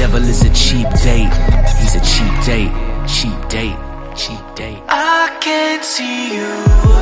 devil is a cheap date. He's a cheap date, cheap date, cheap date. I can't see you